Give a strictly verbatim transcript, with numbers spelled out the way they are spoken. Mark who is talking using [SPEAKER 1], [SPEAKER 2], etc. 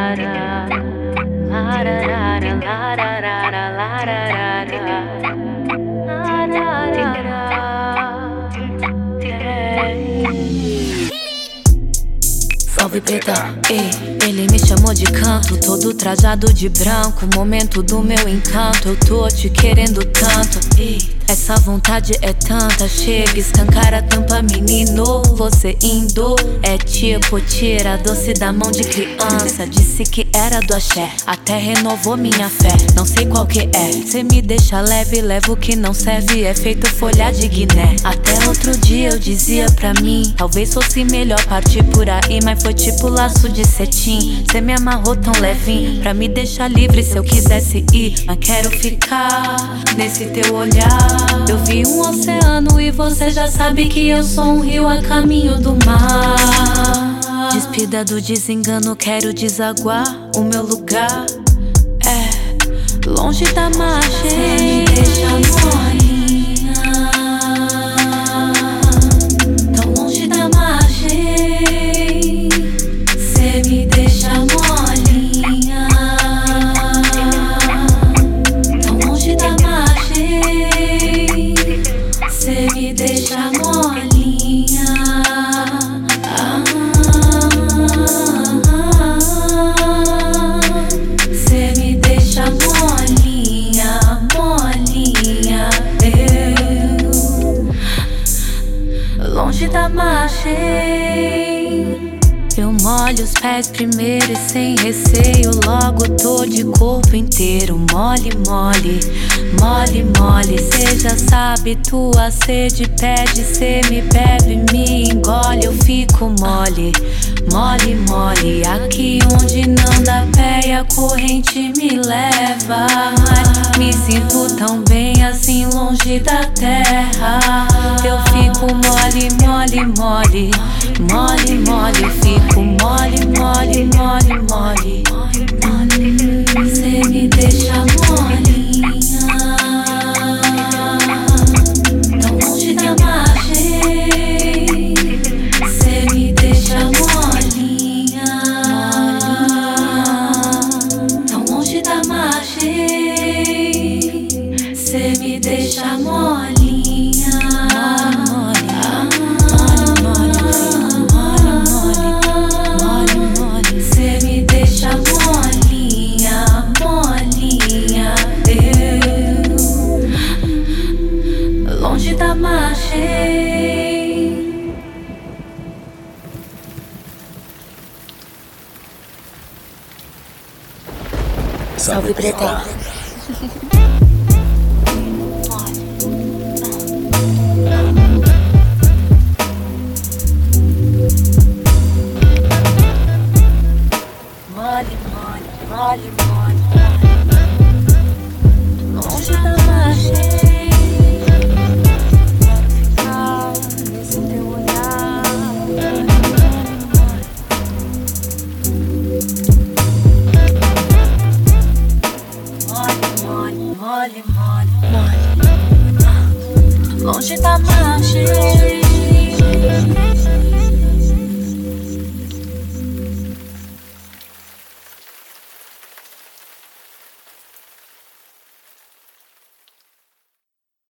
[SPEAKER 1] Salve preta, ei, ele me chamou de canto, todo trajado de branco, momento do meu encanto, eu tô te querendo tanto, ei, essa vontade é tanta, chega, escancara a tampa menino, você indo, é tipo tira doce da mão de criança, disse que era do axé, até renovou minha fé, não sei qual que é, cê me deixa leve, levo o que não serve, é feito folha de Guiné, até outro dia eu dizia pra mim, talvez fosse melhor partir por aí, mas foi tipo laço de cetim, cê me amarrou tão levinho, pra me deixar livre se eu quisesse ir, mas quero ficar nesse teu olhar. Eu vi um oceano e você já sabe que eu sou um rio a caminho do mar. Despida do desengano, quero desaguar, o meu lugar é longe da margem. Cê me deixa molinha, tão longe da margem. Cê me deixa molinha, tão longe da margem. Cê me deixa molinha, ah, cê me deixa molinha, molinha, eu longe da margem. Eu molho os pés primeiro e sem receio, logo tô de corpo inteiro, mole, mole, mole, mole. Cê já sabe, tua sede pede, cê me bebe, me engole, eu fico mole, mole, mole. Aqui onde não dá pé e a corrente me leva, me sinto tão bem assim longe da terra. Eu fico mole, mole, mole, mole, mole. Eu fico mole, mole, mole, mole. Cê me deixa molinha, tão longe da margem. Cê me deixa molinha, tão longe da margem. Cê me deixa molinha. Longe da margem.
[SPEAKER 2] Salve preta.
[SPEAKER 1] Mole, mole, mole, mole. Longe da margem. Mole, mole, mole, longe da margem.